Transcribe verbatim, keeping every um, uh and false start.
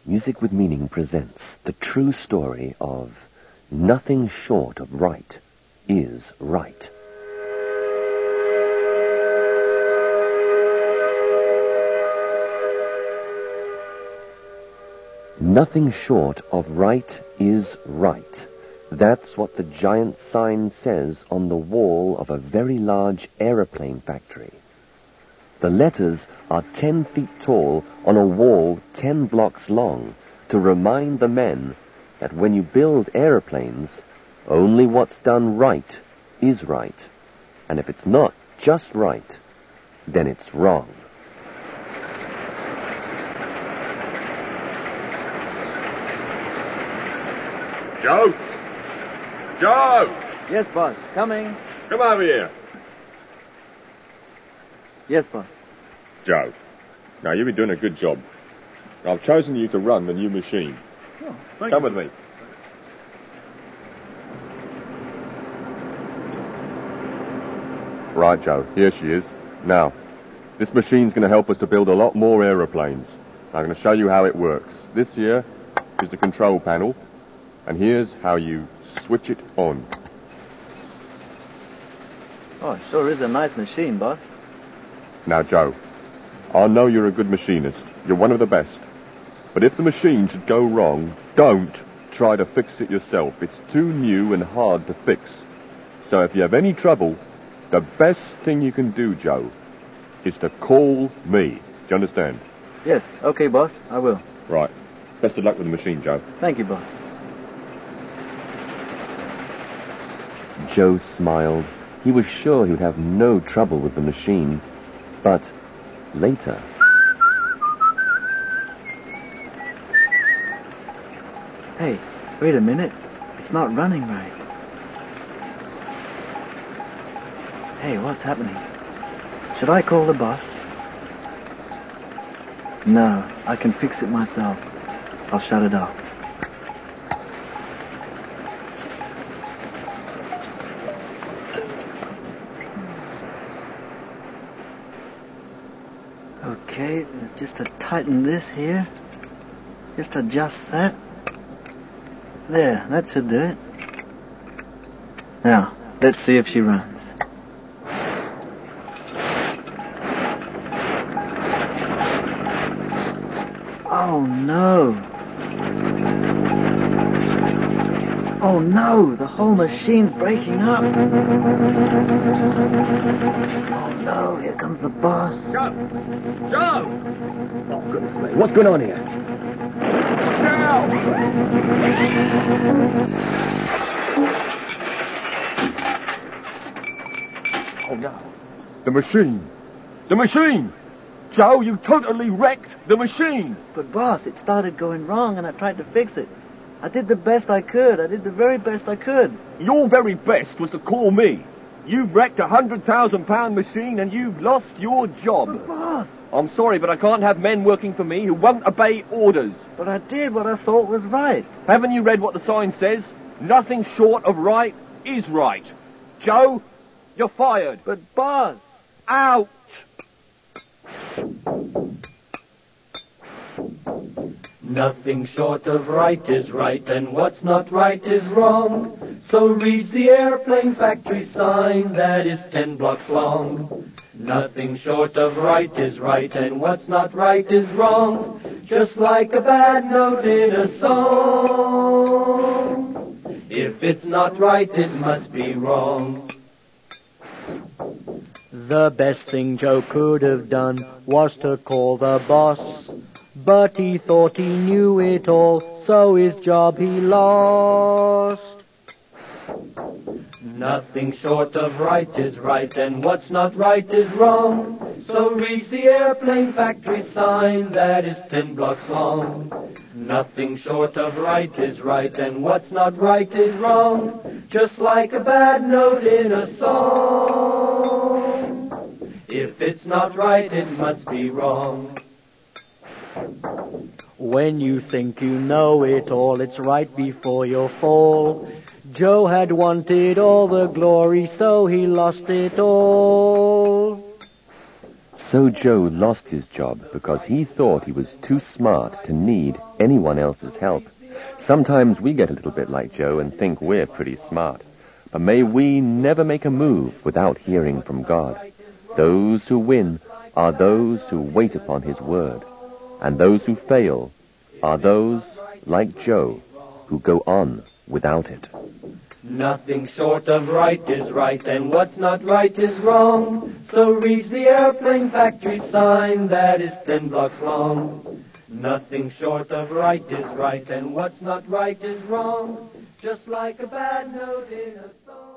Music with Meaning presents the true story of Nothing Short of Right is Right. Nothing short of right is right. That's what the giant sign says on the wall of a very large aeroplane factory. The letters are ten feet tall on a wall ten blocks long to remind the men that when you build aeroplanes, only what's done right is right. And if it's not just right, then it's wrong. Joe? Joe! Yes, boss. Coming. Come over here. Yes, boss. Joe, now you've been doing a good job. I've chosen you to run the new machine. Oh, thank Come you. with me. Right, Joe, here she is. Now, this machine's going to help us to build a lot more aeroplanes. I'm going to show you how it works. This here is the control panel, and here's how you switch it on. Oh, it sure is a nice machine, boss. Now, Joe, I know you're a good machinist. You're one of the best. But if the machine should go wrong, don't try to fix it yourself. It's too new and hard to fix. So if you have any trouble, the best thing you can do, Joe, is to call me. Do you understand? Yes, okay, boss. I will. Right. Best of luck with the machine, Joe. Thank you, boss. Joe smiled. He was sure he would have no trouble with the machine. But later... Hey, wait a minute. It's not running right. Hey, what's happening? Should I call the boss? No, I can fix it myself. I'll shut it off. Okay, just to tighten this here. Just adjust that. There, that should do it. Now, let's see if she runs. Oh no! Oh no, the whole machine's breaking up. Oh no, here comes the boss. Joe! Joe! Oh, goodness me. What's going on here? Joe! Oh, no. The machine! The machine! Joe, you totally wrecked the machine! But boss, it started going wrong and I tried to fix it. I did the best I could. I did the very best I could. Your very best was to call me. You've wrecked a hundred thousand pound machine and you've lost your job. But boss! I'm sorry, but I can't have men working for me who won't obey orders. But I did what I thought was right. Haven't you read what the sign says? Nothing short of right is right. Joe, you're fired. But boss! Out! Nothing short of right is right, and what's not right is wrong. So reads the airplane factory sign that is ten blocks long. Nothing short of right is right, and what's not right is wrong. Just like a bad note in a song. If it's not right, it must be wrong. The best thing Joe could have done was to call the boss. But he thought he knew it all, so his job he lost. Nothing short of right is right, and what's not right is wrong. So reads the airplane factory sign that is ten blocks long. Nothing short of right is right, and what's not right is wrong. Just like a bad note in a song. If it's not right, it must be wrong. When you think you know it all, it's right before your fall. Joe had wanted all the glory, so he lost it all. So Joe lost his job because he thought he was too smart to need anyone else's help. Sometimes we get a little bit like Joe and think we're pretty smart. But may we never make a move without hearing from God. Those who win are those who wait upon his word, and those who fail are those, like Joe, who go on without it. Nothing short of right is right, and what's not right is wrong. So reads the airplane factory sign that is ten blocks long. Nothing short of right is right, and what's not right is wrong. Just like a bad note in a song.